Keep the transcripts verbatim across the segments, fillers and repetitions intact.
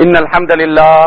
إن الحمد لله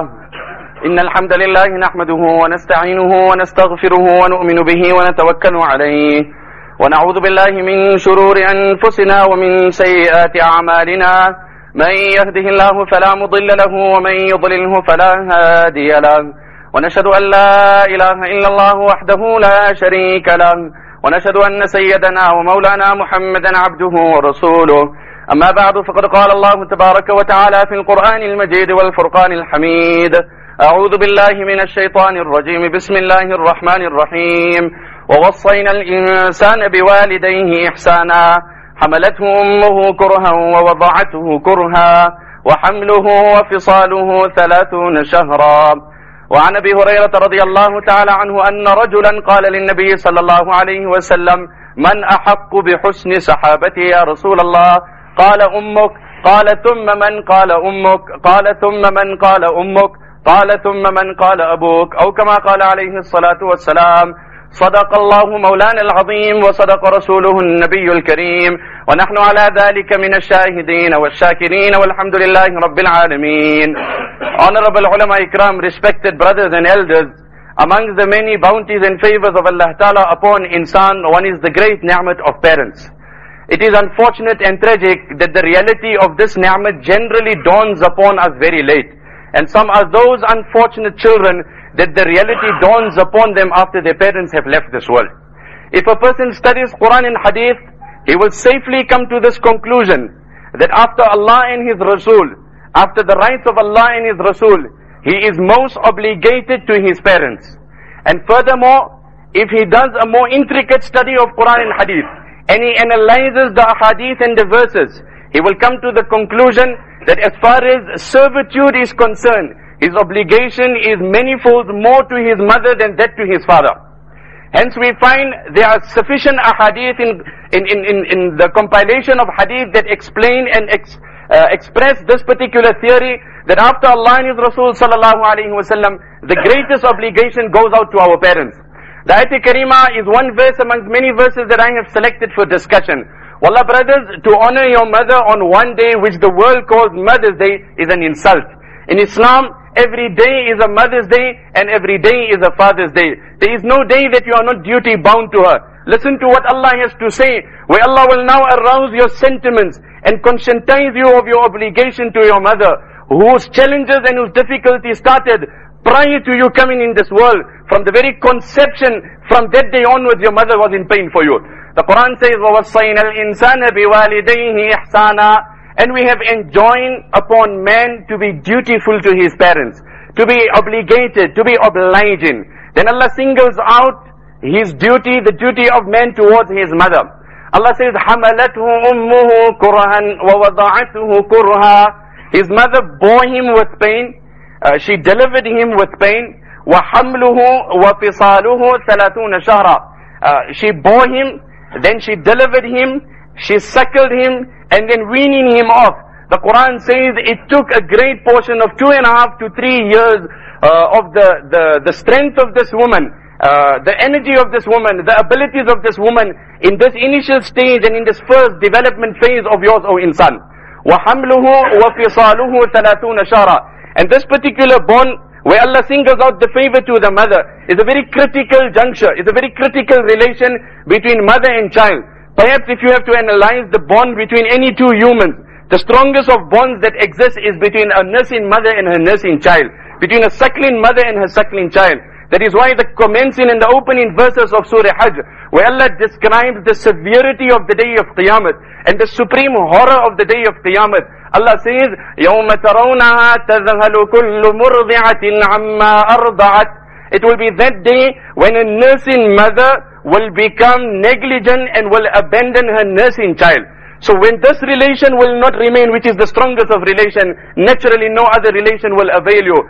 إن الحمد لله نحمده ونستعينه ونستغفره ونؤمن به ونتوكل عليه ونعوذ بالله من شرور أنفسنا ومن سيئات أعمالنا من يهده الله فلا مضل له ومن يضلله فلا هادي له ونشهد أن لا إله إلا الله وحده لا شريك له ونشهد أن سيدنا ومولانا محمدا عبده ورسوله أما بعد فقد قال الله تبارك وتعالى في القرآن المجيد والفرقان الحميد أعوذ بالله من الشيطان الرجيم بسم الله الرحمن الرحيم ووصينا الإنسان بوالديه إحسانا حملته أمه كرها ووضعته كرها وحمله وفصاله ثلاثون شهرا وعن أبي هريرة رضي الله تعالى عنه أن رجلا قال للنبي صلى الله عليه وسلم من أحق بحسن صحابتي يا رسول الله قال أمك قال ثم من قال أمك قال ثم من قال أمك قال ثم من قال أبوك أو كما قال عليه الصلاة والسلام صدق الله مولانا العظيم وصدق رسوله النبي الكريم ونحن على ذلك من الشاهدين والشاكرين والحمد لله رب العالمين. Honorable ulama ikram, respected brothers and elders, among the many bounties and favors of Allah Ta'ala upon insan, one is the great ni'mat of parents. It is unfortunate and tragic that the reality of this ni'mat generally dawns upon us very late. And some are those unfortunate children that the reality dawns upon them after their parents have left this world. If a person studies Quran and Hadith, he will safely come to this conclusion that after Allah and His Rasul, after the rights of Allah and His Rasul, he is most obligated to his parents. And furthermore, if he does a more intricate study of Quran and Hadith, and he analyzes the Hadith and the verses, he will come to the conclusion that as far as servitude is concerned, his obligation is manifold more to his mother than that to his father. Hence we find there are sufficient ahadith in, in, in, in, in the compilation of hadith that explain and ex, uh, express this particular theory that after Allah and His Rasul sallallahu alaihi wasallam, the greatest obligation goes out to our parents. The Ayat Karima is one verse among many verses that I have selected for discussion. Wallah brothers, to honor your mother on one day which the world calls Mother's Day is an insult. In Islam, every day is a Mother's Day and every day is a Father's Day. There is no day that you are not duty bound to her. Listen to what Allah has to say, where Allah will now arouse your sentiments and conscientize you of your obligation to your mother, whose challenges and whose difficulties started prior to you coming in this world. From the very conception, from that day onwards, your mother was in pain for you. The Quran says, وَوَصَّيْنَا الْإِنسَانَ بِوَالِدَيْهِ إِحْسَانًا, and we have enjoined upon man to be dutiful to his parents, to be obligated, to be obliging. Then Allah singles out his duty, the duty of man towards his mother. Allah says, حَمَلَتْهُ أُمُّهُ كُرْهًا وَوَضَعَتْهُ كُرْهًا. His mother bore him with pain, uh, she delivered him with pain. وَحَمْلُهُ وَفِصَالُهُ ثَلَاثُونَ شَهْرًا. Uh, she bore him, then she delivered him, she suckled him, and then weaning him off. The Quran says it took a great portion of two and a half to three years uh, of the, the, the strength of this woman, uh, the energy of this woman, the abilities of this woman in this initial stage and in this first development phase of yours, O insan. وَحَمْلُهُ وَفِصَالُهُ ثَلَاثُونَ شَهْرًا. And this particular bond, where Allah singles out the favor to the mother, is a very critical juncture, is a very critical relation between mother and child. Perhaps if you have to analyze the bond between any two humans, the strongest of bonds that exist is between a nursing mother and her nursing child, between a suckling mother and her suckling child. That is why the commencing and the opening verses of Surah Hajj, where Allah describes the severity of the day of Qiyamah and the supreme horror of the day of Qiyamah, Allah says, يَوْمَ تَرَوْنَهَا تَذْهَلُ كُلُّ مُرْضِعَةٍ عَمَّا أَرْضَعَتْ. It will be that day when a nursing mother will become negligent and will abandon her nursing child. So when this relation will not remain, which is the strongest of relation, naturally no other relation will avail you.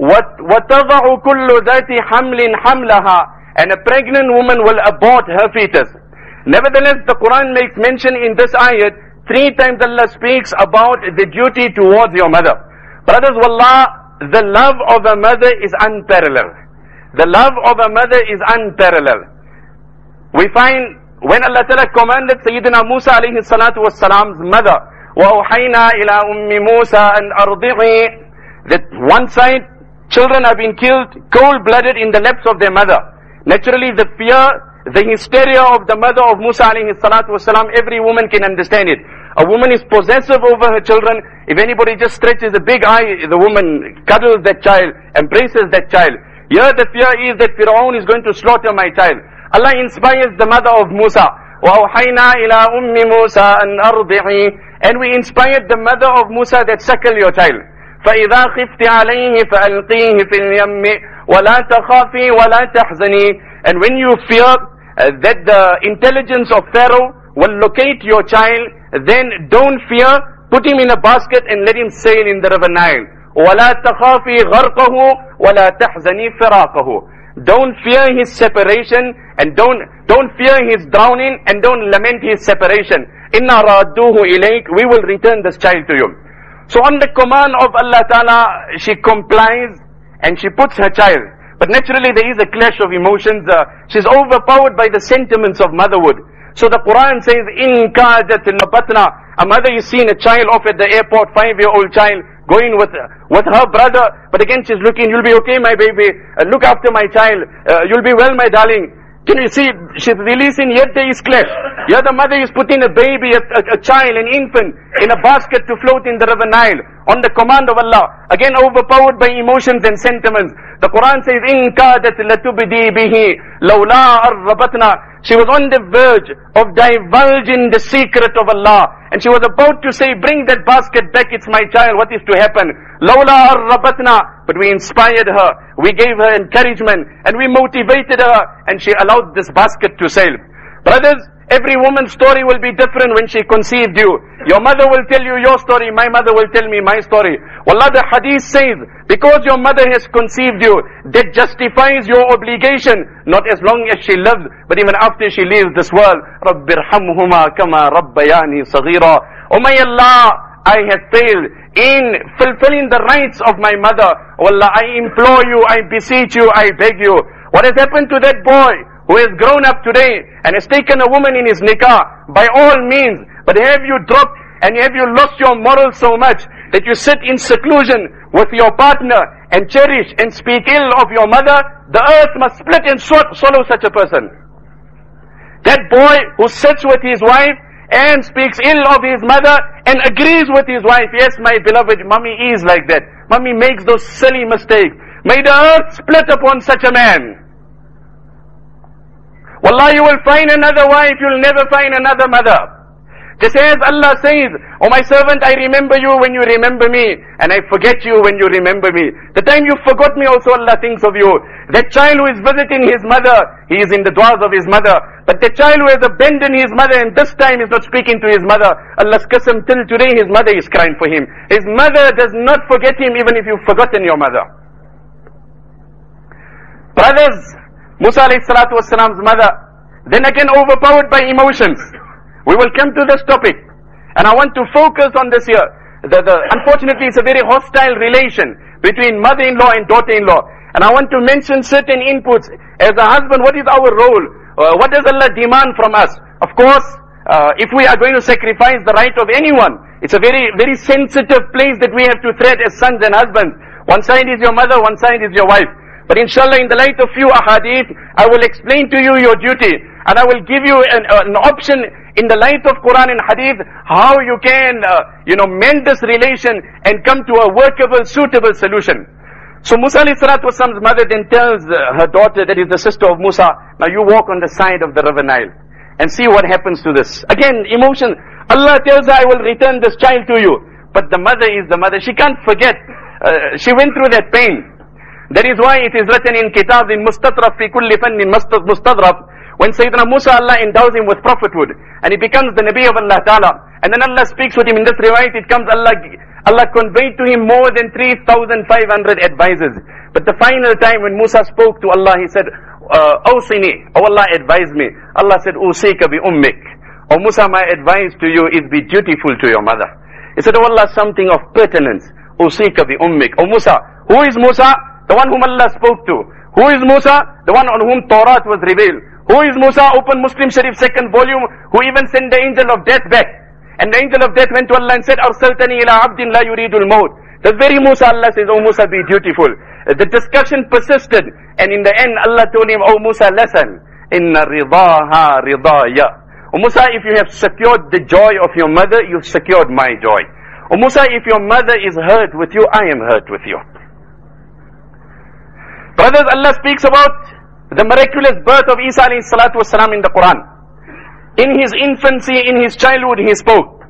وَتَضَعُ كُلُّ ذَاتِ حَمْلٍ حَمْلَهَا. And a pregnant woman will abort her fetus. Nevertheless, the Quran makes mention in this ayat, three times Allah speaks about the duty towards your mother. Brothers, wallah, the love of a mother is unparalleled. The love of a mother is unparalleled. We find when Allah Ta'ala commanded Sayyidina Musa alayhi salatu was salam's mother, وَأَوْحَيْنَا إِلَىٰ أُمِّ مُوسَىٰ أَنْ أَرْضِعِي, that one side, children have been killed cold-blooded in the laps of their mother. Naturally, the fear, the hysteria of the mother of Musa alayhi salatu wasalam, every woman can understand it. A woman is possessive over her children. If anybody just stretches a big eye, the woman cuddles that child, embraces that child. Here the fear is that Fir'aun is going to slaughter my child. Allah inspires the mother of Musa. وَأَوْحَيْنَا إِلَىٰ أُمِّ مُوسَىٰ أَنْ أَرْضِعِي. And we inspired the mother of Musa that suckle your child. فَإِذَا خِفْتِ عَلَيْهِ فَأَلْقِيهِ فِي الْيَمِّ وَلَا تَخَافِي وَلَا تَحْزَنِي. And when you fear uh, that the intelligence of Pharaoh will locate your child, then don't fear, put him in a basket and let him sail in the river Nile. وَلَا تَخَافِي غَرْقَهُ وَلَا تَحْزَنِي فِرَاقَهُ. Don't fear his separation, and don't don't fear his drowning, and don't lament his separation. Inna radduhu ilayk. We will return this child to you. So on the command of Allah Ta'ala, she complies and she puts her child. But naturally there is a clash of emotions. Uh, she's overpowered by the sentiments of motherhood. So the Quran says, in kadat labatna. A mother is seeing a child off at the airport, five-year-old child, going with with her brother. But again she's looking, you'll be okay my baby, uh, look after my child, uh, you'll be well my darling. Can you see, she's releasing, yet there is clash. Here the mother is putting a baby, a, a, a child, an infant, in a basket to float in the river Nile, on the command of Allah. Again overpowered by emotions and sentiments. The Quran says, in kadat latubdi bihi lawla arrabatna. She was on the verge of divulging the secret of Allah. And she was about to say, bring that basket back, it's my child, what is to happen? Lawla arrabatna. But we inspired her, we gave her encouragement, and we motivated her, and she allowed this basket to sail. Brothers, every woman's story will be different when she conceived you. Your mother will tell you your story, my mother will tell me my story. Wallah, the hadith says, because your mother has conceived you, that justifies your obligation, not as long as she lives, but even after she leaves this world. Rabbirhamhuma kama rabbayani saghira. Oh my Allah, I have failed in fulfilling the rights of my mother. Wallah, I implore you, I beseech you, I beg you. What has happened to that boy who has grown up today and has taken a woman in his nikah? By all means. But have you dropped and have you lost your morals so much that you sit in seclusion with your partner and cherish and speak ill of your mother? The earth must split and swallow such a person. That boy who sits with his wife and speaks ill of his mother and agrees with his wife, yes my beloved, mommy is like that, mommy makes those silly mistakes. May the earth split upon such a man. Wallah, you will find another wife, you'll never find another mother. Just as Allah says, oh my servant, I remember you when you remember me, and I forget you when you remember me. The time you forgot me also Allah thinks of you. That child who is visiting his mother, he is in the du'as of his mother. But the child who has abandoned his mother and this time is not speaking to his mother, Allah's qasam, till today his mother is crying for him. His mother does not forget him even if you've forgotten your mother. Brothers, Musa alayhi salatu wasalam's mother, then again overpowered by emotions. We will come to this topic, and I want to focus on this here. The, the, unfortunately, it's a very hostile relation between mother-in-law and daughter-in-law. And I want to mention certain inputs. As a husband, what is our role? Uh, what does Allah demand from us? Of course, uh, if we are going to sacrifice the right of anyone, it's a very, very sensitive place that we have to tread as sons and husbands. One side is your mother, one side is your wife. But inshallah, in the light of few ahadith, I will explain to you your duty. And I will give you an, uh, an option in the light of Quran and Hadith, how you can, uh, you know, mend this relation and come to a workable, suitable solution. So Musa alayhi salatu wasalam's mother then tells uh, her daughter, that is the sister of Musa, now you walk on the side of the river Nile and see what happens to this. Again, emotion. Allah tells her, I will return this child to you. But the mother is the mother. She can't forget. Uh, she went through that pain. That is why it is written in Kitab, in Mustadraf fi kulli fannin Mustadraf, when Sayyidina Musa, Allah endows him with prophethood, and he becomes the Nabi of Allah Ta'ala, and then Allah speaks with him. In this riwayat, it comes, Allah Allah conveyed to him more than three thousand five hundred advisors. But the final time when Musa spoke to Allah, he said, uh, Awsini, oh Allah, advise me. Allah said, Usika bi ummik. Oh Musa, my advice to you is be dutiful to your mother. He said, oh Allah, something of pertinence. Usika bi ummik. Oh Musa, who is Musa? The one whom Allah spoke to. Who is Musa? The one on whom Torah was revealed. Who is Musa? Open Muslim Sharif second volume, who even sent the angel of death back. And the angel of death went to Allah and said, Arsaltani ila abdin la yuridul maut. The very Musa, Allah says, oh Musa, be dutiful. The discussion persisted, and in the end Allah told him, oh Musa, listen, inna ridaha ridaya. Oh Musa, if you have secured the joy of your mother, you've secured my joy. Oh Musa, if your mother is hurt with you, I am hurt with you. Brothers, Allah speaks about the miraculous birth of Isa alayhi salatu wasalam in the Quran. In his infancy, in his childhood, he spoke.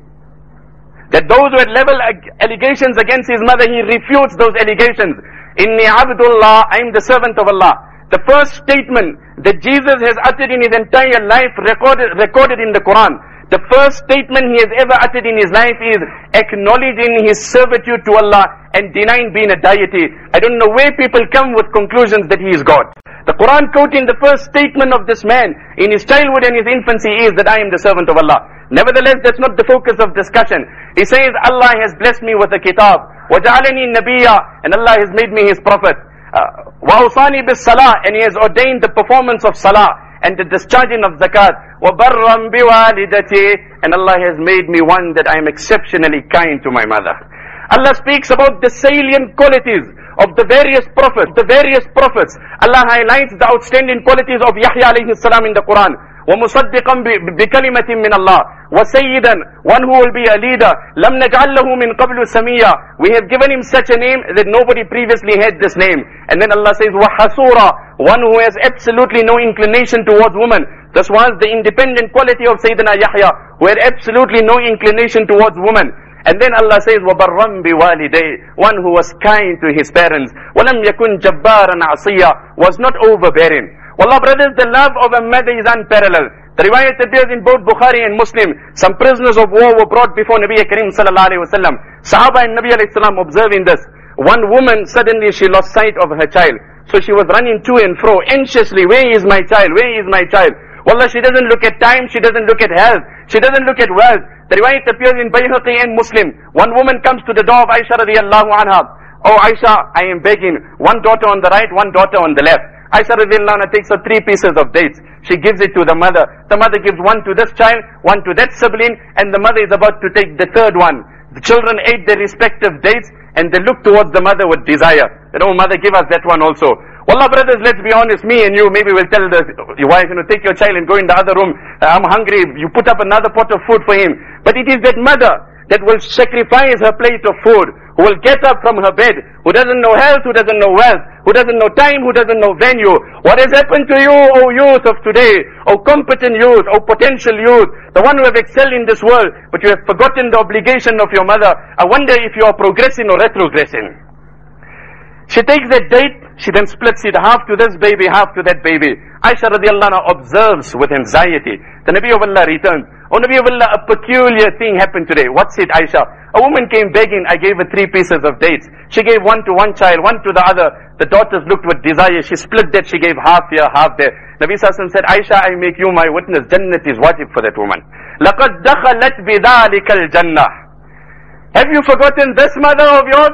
That those who had leveled allegations against his mother, he refutes those allegations. Inni abdullah, I am the servant of Allah. The first statement that Jesus has uttered in his entire life, recorded, recorded in the Quran. The first statement he has ever uttered in his life is acknowledging his servitude to Allah and denying being a deity. I don't know where people come with conclusions that he is God. The Quran quoting the first statement of this man in his childhood and his infancy is that I am the servant of Allah. Nevertheless, that's not the focus of discussion. He says, Allah has blessed me with a kitab. وَجَعَلَنِي نَبِيًّا, and Allah has made me his prophet. وَأَوْصَانِي بِالصَّلَاةِ, and he has ordained the performance of salah and the discharging of zakat. وَبَرًّا بِوَالِدَتِي, and Allah has made me one that I am exceptionally kind to my mother. Allah speaks about the salient qualities of the various prophets, the various prophets. Allah highlights the outstanding qualities of Yahya alayhi salam in the Quran. وَمُصَدِّقًا بِكَلِمَةٍ مِّنَ اللَّهِ وَسَيِّدًا, one who will be a leader. لَمْ نَجْعَلْ لَهُ مِنْ قَبْلُ سَمِيًّا, we have given him such a name that nobody previously had this name. And then Allah says, وَحَسُورًا, one who has absolutely no inclination towards women. This was the independent quality of Sayyidina Yahya, who had absolutely no inclination towards women. And then Allah says, وَبَرًّا بِوَالِدَيْهِ, one who was kind to his parents. وَلَمْ يَكُنْ جَبَّارًا عَصِيًّا, was not overbearing. Wallah brothers, the love of a mother is unparalleled. The riwayat appears in both Bukhari and Muslim. Some prisoners of war were brought before Nabi Karim sallallahu alayhi wa sallam. Sahaba and Nabi alayhi salam observing this. One woman, suddenly she lost sight of her child. So she was running to and fro anxiously. Where is my child? Where is my child? Wallah, she doesn't look at time, she doesn't look at health, she doesn't look at wealth. The riwayat appears in Bayhaqi and Muslim. One woman comes to the door of Aisha radiyallahu anha. Oh Aisha, I am begging. One daughter on the right, one daughter on the left. Aisha radiyallahu anha takes her three pieces of dates. She gives it to the mother. The mother gives one to this child, one to that sibling, and the mother is about to take the third one. The children ate their respective dates, and they look towards the mother with desire. That, oh mother, give us that one also. Wallah brothers, let's be honest, me and you, maybe we'll tell the your wife, you know, take your child and go in the other room. I'm hungry, you put up another pot of food for him. But it is that mother that will sacrifice her plate of food, who will get up from her bed, who doesn't know health, who doesn't know wealth, who doesn't know time, who doesn't know venue. What has happened to you, O youth of today, O competent youth, O potential youth, the one who have excelled in this world, but you have forgotten the obligation of your mother? I wonder if you are progressing or retrogressing. She takes that date, she then splits it half to this baby, half to that baby. Aisha radiallahu anha observes with anxiety. The Nabi of Allah returns. Oh Nabi of Allah, a peculiar thing happened today. What's it, Aisha? A woman came begging, I gave her three pieces of dates. She gave one to one child, one to the other. The daughters looked with desire. She split that, she gave half here, half there. Nabi Sallallahu said, Aisha, I make you my witness. Jannat is wajib for that woman. لَقَدْ دَخَلَتْ بِذَلِكَ الْجَنَّةِ. Have you forgotten this mother of yours?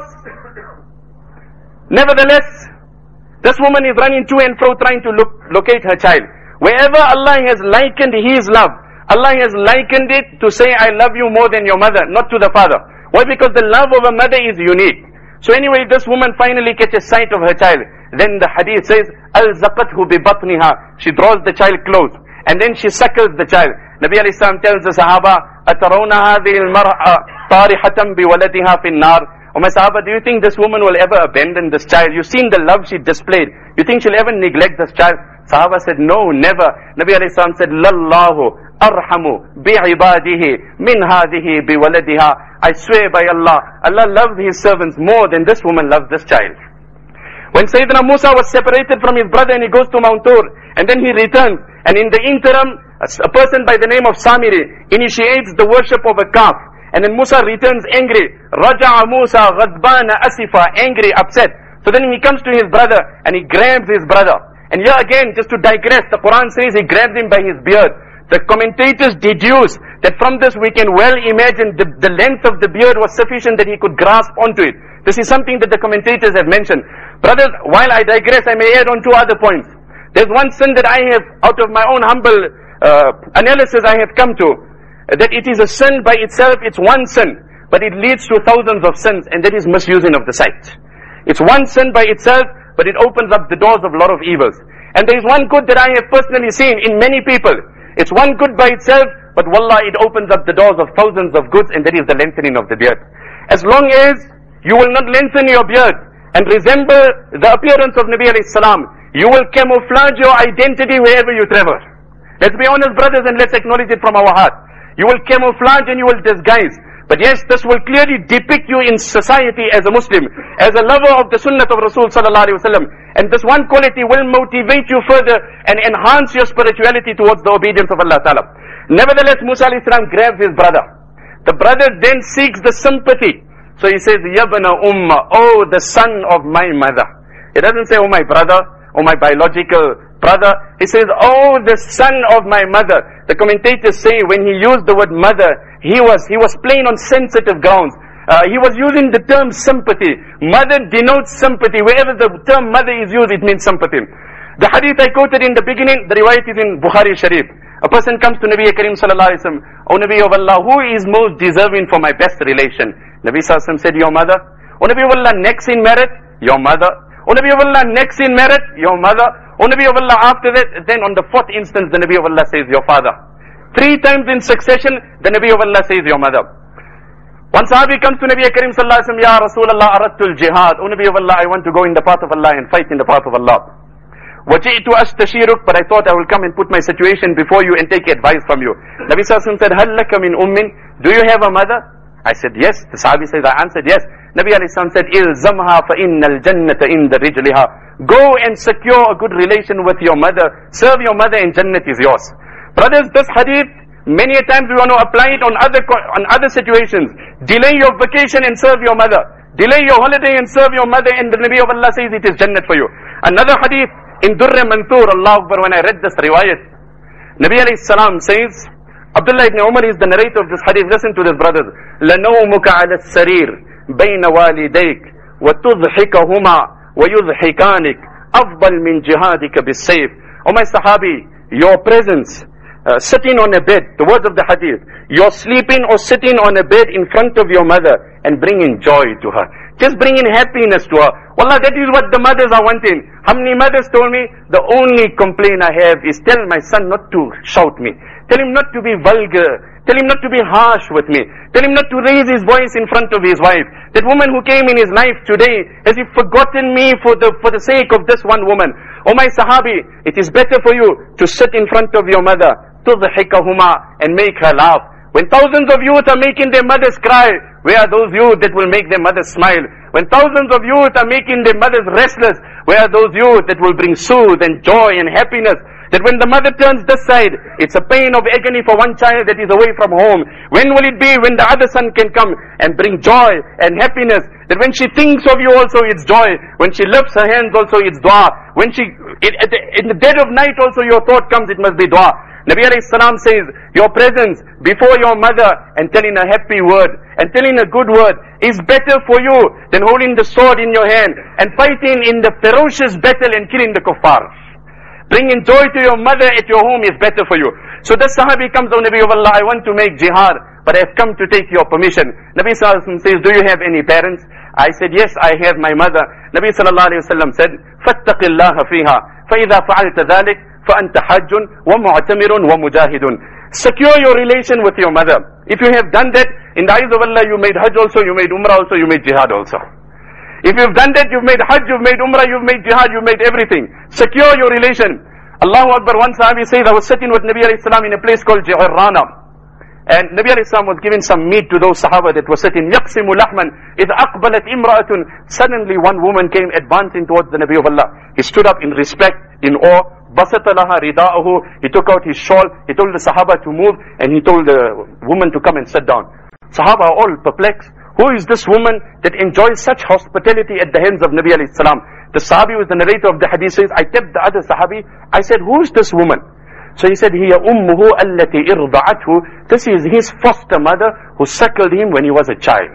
Nevertheless, this woman is running to and fro trying to look, locate her child. Wherever Allah has likened His love, Allah has likened it to say, I love you more than your mother, not to the father. Why? Because the love of a mother is unique. So anyway, this woman finally catches sight of her child. Then the hadith says, أَلْزَقَتْهُ بِبَطْنِهَا. She draws the child close. And then she suckles the child. Nabi alayhi salam tells the Sahaba, أَتَرَوْنَ هَذِهِ الْمَرْأَةِ طَارِحَةً بِوَلَدِهَا فِي النَّارِ. Oh my Sahaba, do you think this woman will ever abandon this child? You've seen the love she displayed. You think she'll ever neglect this child? Sahaba said, no, never. Nabi alayhi salam said, لَاللَّهُ أَرْحَمُ بِعِبَادِهِ مِنْ هَذِهِ بِوَلَدِهَا. I swear by Allah, Allah loves His servants more than this woman loves this child. When Sayyidina Musa was separated from his brother and he goes to Mount Tur, and then he returns, and in the interim, a person by the name of Samiri initiates the worship of a calf. And then Musa returns angry. Raja'a Musa ghadbana asifa, angry, upset. So then he comes to his brother and he grabs his brother. And here again, just to digress, the Quran says he grabbed him by his beard. The commentators deduce that from this we can well imagine the, the length of the beard was sufficient that he could grasp onto it. This is something that the commentators have mentioned. Brothers, while I digress, I may add on two other points. There's one sin that I have, out of my own humble uh, analysis, I have come to. That it is a sin by itself, it's one sin. but it leads to thousands of sins, and that is misusing of the sight. It's one sin by itself, but it opens up the doors of a lot of evils. And there is one good that I have personally seen in many people. It's one good by itself, but wallah, it opens up the doors of thousands of goods, and that is the lengthening of the beard. As long as you will not lengthen your beard and resemble the appearance of Nabi alayhi salam, you will camouflage your identity wherever you travel. Let's be honest, brothers, and let's acknowledge it from our heart. You will camouflage and you will disguise. But yes, this will clearly depict you in society as a Muslim, as a lover of the sunnah of Rasul sallallahu alaihi wasallam. And this one quality will motivate you further and enhance your spirituality towards the obedience of Allah Ta'ala. Nevertheless, Musa alayhi salam grabs his brother. The brother then seeks the sympathy. So he says, Yabna Umma, oh the son of my mother. He doesn't say, oh my brother, or my biological brother. He says, oh the son of my mother. The commentators say when he used the word mother, he was, he was playing on sensitive grounds. Uh, he was using the term sympathy. Mother denotes sympathy. Wherever the term mother is used, it means sympathy. The hadith I quoted in the beginning, the riwayat is in Bukhari Sharif. A person comes to Nabi Karim sallallahu alaihi wasallam, O Nabi of Allah, who is most deserving for my best relation? Nabi sallallahu alaihi wasallam said, your mother. O Nabi of Allah, next in merit, your mother. O Nabi of Allah, next in merit, your mother. O Nabi of Allah, after that, then on the fourth instance, the Nabi of Allah says, your father. Three times in succession, the Nabi of Allah says, your mother. One sahabi comes to Nabi Karim sallallahu alaihi wasallam, Ya Rasulullah, aradtul jihad. O Nabi of Allah, I want to go in the path of Allah and fight in the path of Allah. وَجِئْتُ أَسْتَشِيرُكَ, but I thought I will come and put my situation before you and take advice from you. Nabi sallallahu alaihi wasallam said, هَلْ لَكَ مِنْ أُمٍّ, do you have a mother? I said, yes. The sahabi says, I answered, yes. Nabi alayhi salam said, إِلْزَمْهَا فَإِنَّ الْجَنَّةَ إِنْدَ رِجْلِهَا, go and secure a good relation with your mother. Serve your mother and Jannat is yours. Brothers, this hadith, many a times we want to apply it on other, on other situations. Delay your vacation and serve your mother. Delay your holiday and serve your mother, and the Nabi of Allah says it is Jannat for you. Another hadith, in Durr Manthur, Allah Akbar, when I read this riwayat, Nabi alayhi salam says, Abdullah ibn Umar is the narrator of this hadith. Listen to this, brothers. لَنَوْمُكَ عَلَى السَّرِيرِ بَيْنَ وَالِدَيْكَ وَتُضْحِكَهُمَا وَيُضْحِكَانِكَ أَفْضَلْ مِنْ جِهَادِكَ بِالسَّيْفِ. O my sahabi, your presence, uh, sitting on a bed, the words of the hadith, you're sleeping or sitting on a bed in front of your mother and bringing joy to her. Just bringing happiness to her. Wallah, that is what the mothers are wanting. How many mothers told me, the only complaint I have is tell my son not to shout me. Tell him not to be vulgar. Tell him not to be harsh with me. Tell him not to raise his voice in front of his wife. That woman who came in his life today, has he forgotten me for the, for the sake of this one woman? O my sahabi, it is better for you to sit in front of your mother, تُضْحِكَهُمَا, and make her laugh. When thousands of youth are making their mothers cry, where are those youth that will make their mothers smile? When thousands of youth are making their mothers restless, where are those youth that will bring soothe and joy and happiness? That when the mother turns this side, it's a pain of agony for one child that is away from home. When will it be when the other son can come and bring joy and happiness? That when she thinks of you also, it's joy. When she lifts her hands also, it's dua. When she, it, at the, in the dead of night also, your thought comes, it must be dua. Nabi alayhi salam says, your presence before your mother and telling a happy word and telling a good word is better for you than holding the sword in your hand and fighting in the ferocious battle and killing the kuffar. Bringing joy to your mother at your home is better for you. So the sahabi comes, O Nabi of Allah, I want to make jihad, but I have come to take your permission. Nabi sallallahu alayhi wa sallam says, do you have any parents? I said, yes, I have my mother. Nabi sallallahu alayhi wa sallam said, فَاتَّقِ اللَّهَ فِيهَا فَإِذَا فَعَلْتَ ذَلِكَ فَأَنْتَ حَجٌّ وَمُعْتَمِرٌ وَمُجَاهِدٌ. Secure your relation with your mother. If you have done that, in the eyes of Allah, you made Hajj also, you made Umrah also, you made Jihad also. If you've done that, you've made Hajj, you've made Umrah, you've made Jihad, you've made everything. Secure your relation. Allahu Akbar, one sahabi says, I was sitting with Nabi alayhi salam in a place called Ji'irrana. And Nabi alayhi salam was giving some meat to those sahaba that were sitting. يَقْسِمُ لَحْمًا إِذْ أَقْبَلَتْ إِمْرَأَةٌ. Suddenly one woman came advancing towards the Nabi of Allah. He stood up in respect, in awe. بَسَطَ لَهَا رِدَاءَهُ. He took out his shawl. He told the sahaba to move. And he told the woman to come and sit down. Sahaba are all perplexed. Who is this woman that enjoys such hospitality at the hands of Nabi alayhi salam? The sahabi, was the narrator of the hadith, says, I tapped the other sahabi. I said, who is this woman? So he said, هِيَ أُمُّهُ الَّتِي إِرْضَعَتْهُ. This is his foster mother who suckled him when he was a child.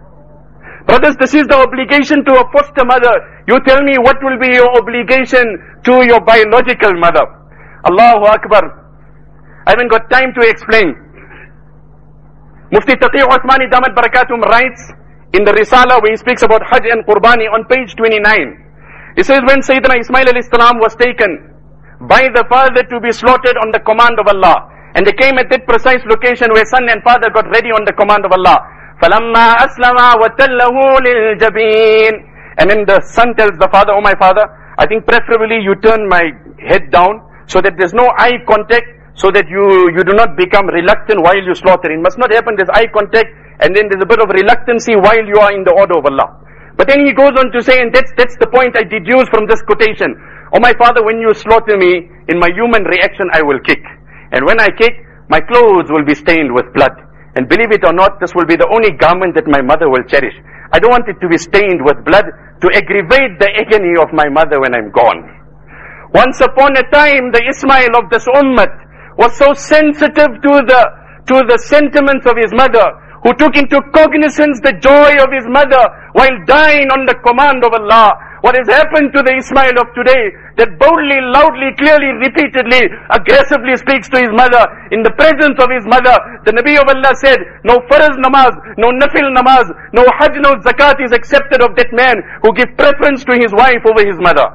Brothers, this is the obligation to a foster mother. You tell me what will be your obligation to your biological mother. Allahu Akbar. I haven't got time to explain. Mufti Taqi Uthmani Damat Barakatum writes in the Risala where he speaks about Hajj and Qurbani on page twenty-nine. He says when Sayyidina Ismail alayhi salam was taken by the father to be slaughtered on the command of Allah, and they came at that precise location where son and father got ready on the command of Allah. فَلَمَّا أَسْلَمَا وَتَلَّهُ لِلْجَبِينِ. And then the son tells the father, oh my father, I think preferably you turn my head down so that there's no eye contact, so that you, you do not become reluctant while you slaughter. It must not happen, there's eye contact, and then there's a bit of reluctancy while you are in the order of Allah. But then he goes on to say, and that's, that's the point I deduce from this quotation. Oh my father, when you slaughter me, in my human reaction I will kick. And when I kick, my clothes will be stained with blood. And believe it or not, this will be the only garment that my mother will cherish. I don't want it to be stained with blood to aggravate the agony of my mother when I'm gone. Once upon a time, the Ismail of this ummah was so sensitive to the, to the sentiments of his mother, who took into cognizance the joy of his mother while dying on the command of Allah. What has happened to the Ismail of today, that boldly, loudly, clearly, repeatedly, aggressively speaks to his mother, in the presence of his mother. The Nabi of Allah said, no farz namaz, no nafil namaz, no hajj, no zakat is accepted of that man who gives preference to his wife over his mother.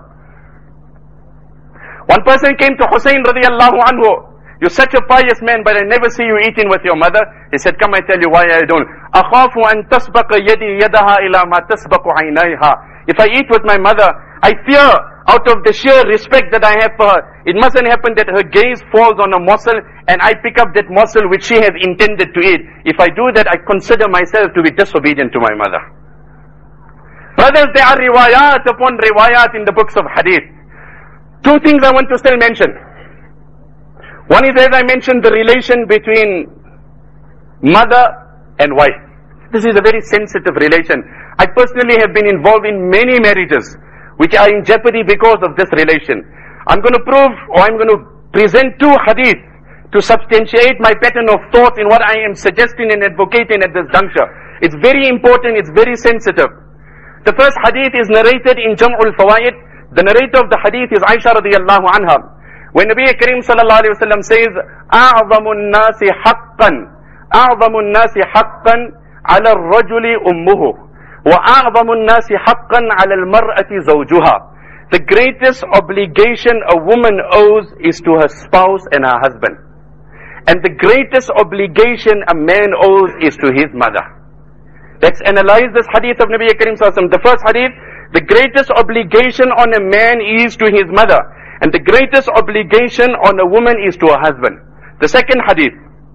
One person came to Hussein radiallahu anhu. You're such a pious man, but I never see you eating with your mother. He said, come I tell you why I don't. أَخَافُ أَن تَسْبَقَ يَدِي يَدَهَا إِلَى مَا تَسْبَقُ عَيْنَيْهَا. If I eat with my mother, I fear, out of the sheer respect that I have for her, it mustn't happen that her gaze falls on a morsel and I pick up that morsel which she has intended to eat. If I do that, I consider myself to be disobedient to my mother. Brothers, there are riwayat upon riwayat in the books of hadith. Two things I want to still mention. One is, as I mentioned, the relation between mother and wife. This is a very sensitive relation. I personally have been involved in many marriages which are in jeopardy because of this relation. I'm going to prove, or I'm going to present two hadith to substantiate my pattern of thought in what I am suggesting and advocating at this juncture. It's very important, it's very sensitive. The first hadith is narrated in Jam'ul Fawaid. The narrator of the hadith is Aisha radiyallahu anha. When Nabi Karim sallallahu alayhi wa sallam says, أَعْظَمُ النَّاسِ حَقًّا أَعْظَمُ النَّاسِ حَقًّا عَلَى الرَّجُلِ أُمُّهُ وَأَعْظَمُ النَّاسِ حَقًّا عَلَى الْمَرْأَةِ زَوْجُهَا. The greatest obligation a woman owes is to her spouse and her husband. And the greatest obligation a man owes is to his mother. Let's analyze this hadith of Nabi Karim sallallahu alayhi wa sallam. The first hadith, the greatest obligation on a man is to his mother. And the greatest obligation on a woman is to her husband. The second hadith,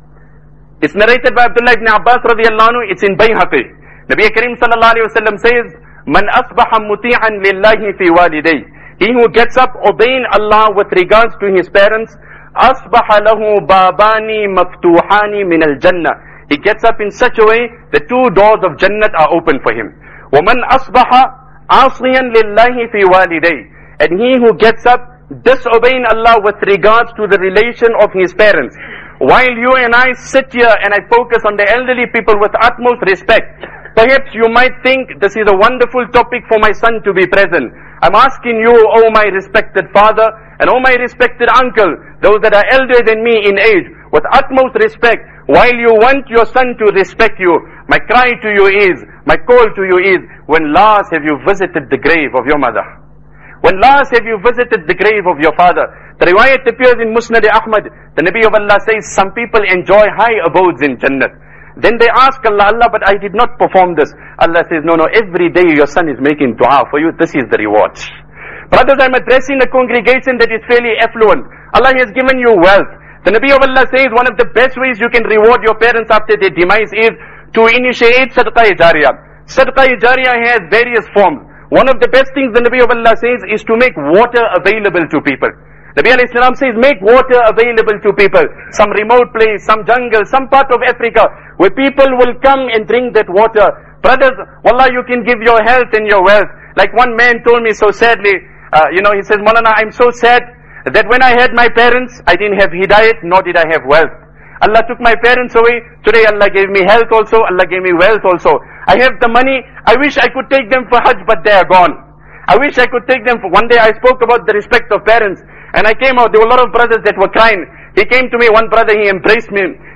it's narrated by Abdullah ibn Abbas radiyallahu anhu, it's in Bayhaqi. Nabi Karim sallallahu alayhi wa sallam says, Man asbaha muti'an lillahi fi waliday. He who gets up obeying Allah with regards to his parents, asbaha lahu babani maftuhani min al-jannah. He gets up in such a way, the two doors of Jannat are open for him. وَمَنْ أَصْبَحَ عَاصِيًا لِلَّهِ فِي وَالِدَيْهِ. And he who gets up disobeying Allah with regards to the relation of his parents. While you and I sit here and I focus on the elderly people with utmost respect, perhaps you might think this is a wonderful topic for my son to be present. I'm asking you, oh my respected father, and oh my respected uncle, those that are elder than me in age, with utmost respect, while you want your son to respect you, my cry to you is, my call to you is, when last have you visited the grave of your mother? When last have you visited the grave of your father? The riwayat appears in Musnad Ahmad. The Nabi of Allah says, some people enjoy high abodes in Jannat. Then they ask Allah, Allah, but I did not perform this. Allah says, no, no, every day your son is making dua for you. This is the reward. Brothers, I'm addressing a congregation that is fairly affluent. Allah has given you wealth. The Nabi of Allah says, one of the best ways you can reward your parents after their demise is to initiate Sadaqah Jariyah. Sadaqah Jariyah has various forms. One of the best things the Nabi of Allah says is to make water available to people. Nabi alayhi salam says, make water available to people. Some remote place, some jungle, some part of Africa, where people will come and drink that water. Brothers, wallah, you can give your health and your wealth. Like one man told me so sadly, uh, you know, he says, Maulana, I'm so sad that when I had my parents, I didn't have hidayat, nor did I have wealth. Allah took my parents away. Today Allah gave me health also, Allah gave me wealth also. I have the money. I wish I could take them for Hajj, but they are gone. I wish I could take them for... One day I spoke about the respect of parents, and I came out, there were a lot of brothers that were crying. He came to me, one brother, he embraced me.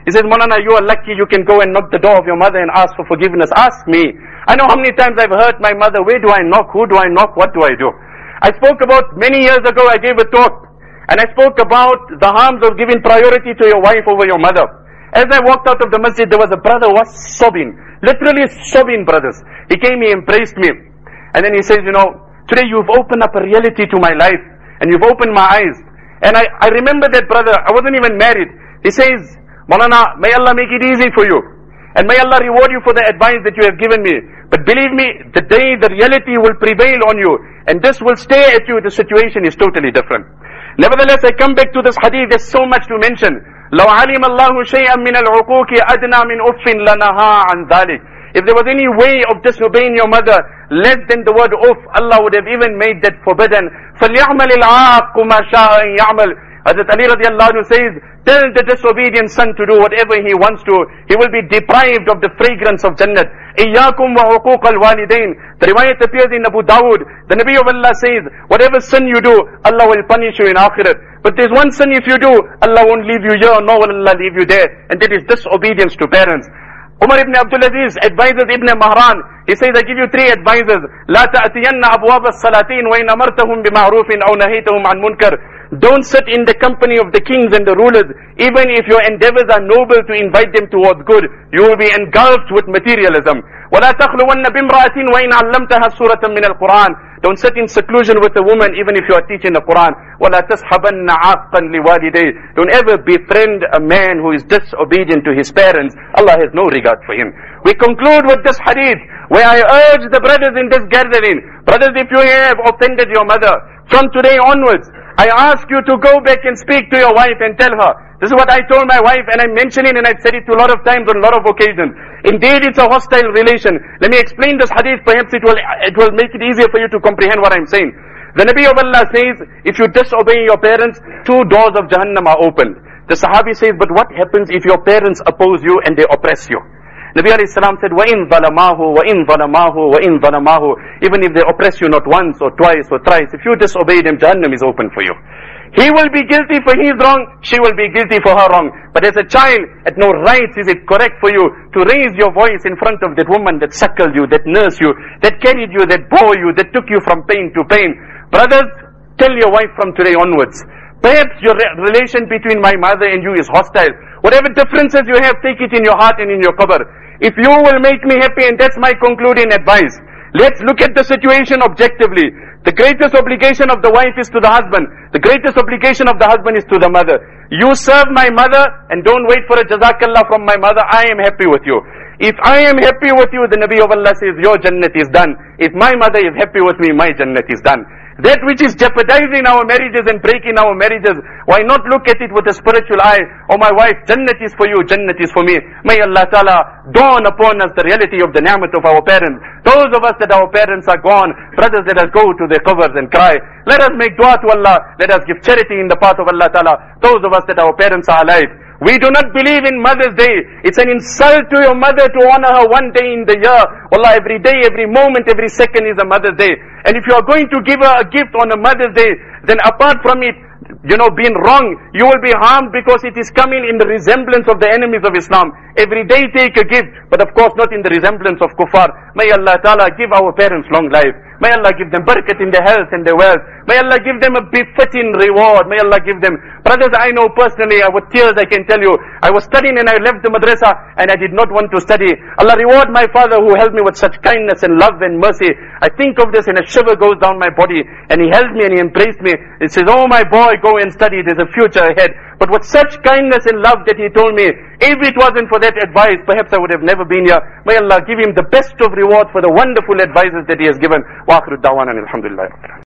He says, Maulana, you are lucky you can go and knock the door of your mother and ask for forgiveness. Ask me. I know how many times I've hurt my mother. Where do I knock? Who do I knock? What do I do? I spoke about, many years ago I gave a talk, and I spoke about the harms of giving priority to your wife over your mother. As I walked out of the masjid, there was a brother who was sobbing. Literally sobbing, brothers. He came, he embraced me. And then he says, you know, today you've opened up a reality to my life, and you've opened my eyes. And I, I remember that brother, I wasn't even married. He says, Maulana, may Allah make it easy for you. And may Allah reward you for the advice that you have given me. But believe me, the day the reality will prevail on you, and this will stay at you, the situation is totally different. Nevertheless, I come back to this hadith, there's so much to mention. لو علم الله شيئا من العقوق أدنى من أف لنهى عن ذلك. If there was any way of disobeying your mother, less than the word of, Allah would have even made that forbidden. فَلْيَعْمَلِ الْعَاقُ مَا شَاءَ أَنْ يَعْمَلْ. Hazrat Ali radiallahu anhu says, tell the disobedient son to do whatever he wants to. He will be deprived of the fragrance of Jannat. إِيَّاكُمْ وَعُقُوقَ الْوَالِدَيْنِ. The riwayat appears in Abu Dawud. The Nabi of Allah says, whatever sin you do, Allah will punish you in Akhirat. But there's one sin if you do, Allah won't leave you here, nor will Allah leave you there. And that is disobedience to parents. Umar ibn Abdul Aziz advises Ibn Mahran. He says, I give you three advices. لا تأتين أبواب السلاطين وإن أمرتهم بمعروف أو نهيتهم عن منكر. Don't sit in the company of the kings and the rulers. Even if your endeavors are noble to invite them towards good, you will be engulfed with materialism. ولا تخلون بامرأة وإن علمتها سورة من القرآن. Don't sit in seclusion with a woman even if you are teaching the Quran. ولا تسحبن عاقا لوالديه. Don't ever befriend a man who is disobedient to his parents. Allah has no regard for him. We conclude with this hadith where I urge the brothers in this gathering, brothers, if you have offended your mother, from today onwards, I ask you to go back and speak to your wife and tell her, this is what I told my wife, and I'm mentioning and I've said it to a lot of times on a lot of occasions. Indeed, it's a hostile relation. Let me explain this hadith, perhaps it will, it will make it easier for you to comprehend what I'm saying. The Nabi of Allah says, if you disobey your parents, two doors of Jahannam are opened. The Sahabi says, but what happens if your parents oppose you and they oppress you? Nabi alayhi salam said, وَإِن ظَلَمَاهُ وَإِن ظَلَمَاهُ وَإِن ظَلَمَاهُ. Even if they oppress you not once or twice or thrice, if you disobey them, Jahannam is open for you. He will be guilty for his wrong, she will be guilty for her wrong. But as a child, at no rights is it correct for you to raise your voice in front of that woman that suckled you, that nursed you, that carried you, that bore you, that took you from pain to pain. Brothers, tell your wife from today onwards, perhaps your re- relation between my mother and you is hostile. Whatever differences you have, take it in your heart and in your qabr. If you will make me happy, and that's my concluding advice, let's look at the situation objectively. The greatest obligation of the wife is to the husband. The greatest obligation of the husband is to the mother. You serve my mother and don't wait for a jazakallah from my mother. I am happy with you. If I am happy with you, the Nabi of Allah says, your Jannat is done. If my mother is happy with me, my Jannat is done. That which is jeopardizing our marriages and breaking our marriages, why not look at it with a spiritual eye? Oh my wife, Jannat is for you, Jannat is for me. May Allah Ta'ala dawn upon us the reality of the ni'mat of our parents. Those of us that our parents are gone, brothers, let us go to their covers and cry. Let us make dua to Allah. Let us give charity in the path of Allah Ta'ala. Those of us that our parents are alive, we do not believe in Mother's Day. It's an insult to your mother to honor her one day in the year. Wallah, every day, every moment, every second is a Mother's Day. And if you are going to give her a gift on a Mother's Day, then apart from it, you know, being wrong, you will be harmed because it is coming in the resemblance of the enemies of Islam. Every day take a gift, but of course not in the resemblance of kuffar. May Allah Ta'ala give our parents long life. May Allah give them barakat in their health and their wealth. May Allah give them a befitting reward. May Allah give them... Brothers, I know personally, uh, with tears I can tell you, I was studying and I left the madrasa and I did not want to study. Allah reward my father who held me with such kindness and love and mercy. I think of this and a shiver goes down my body, and he held me and he embraced me. He says, oh my boy, go and study, there's a future ahead. But with such kindness and love that he told me, if it wasn't for that advice, perhaps I would have never been here. May Allah give him the best of reward for the wonderful advices that he has given. Wa akhiru da'wana alhamdulillah.